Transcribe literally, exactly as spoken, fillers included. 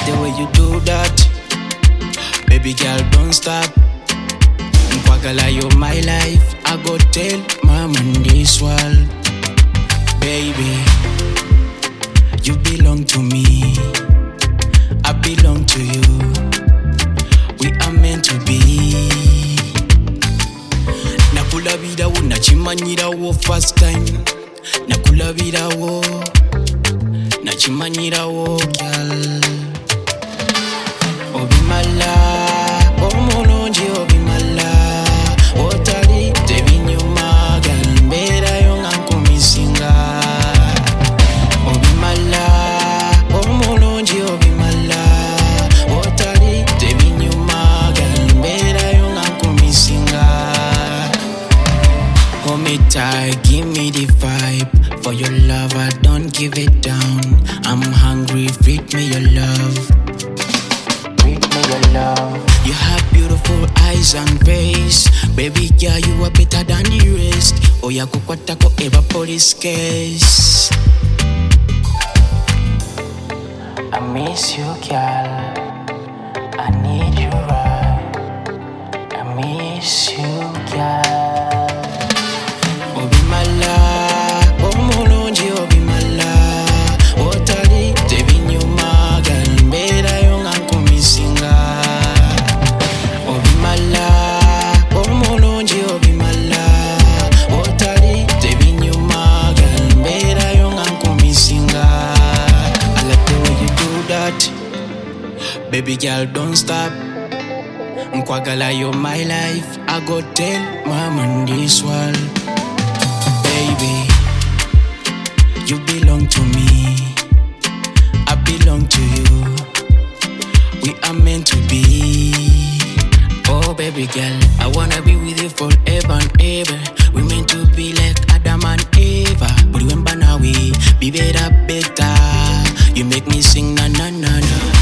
the way you do that. Baby girl, don't stop. Nkwagala, you're my life. I go tell mama in this world. Baby, you belong to me. I belong to you. We are meant to be. Nakula vida wo, nachimanyira wo first time. Nakula vida wo, nachimanyira wo, girl. Obi mala, omulungi obi mala. Otali tebinyuma, girl, mbera yonga nkumisinga. Obi mala, omulungi obi mala. Otali tebinyuma, girl, mbera yonga nkumisinga. Hold me tight, give me the vibe. For your love, I don't give it down. I'm hungry, feed me your love. Feed me your love. You have beautiful eyes and face. Baby girl, you are better than the rest. Oh, ya kukwata ko eva police case. I miss you, girl. I need you right. I miss you, girl. Obi mala, omulungi obi mala. Otali tebinyuma, girl, mbera yonga nkumisinga. Obi mala, omulungi obi mala. Otali tebinyuma, girl, mbera yonga nkumisinga. I like the way you do that. Baby girl, don't stop. Nkwagala, you're my life. I go tell mama in this world. Baby, you belong to me. I belong to you. We are meant to be. Oh baby girl, I wanna be with you forever and ever. We meant to be like Adam and Eva. But remember now we be better, better. You make me sing na na na na.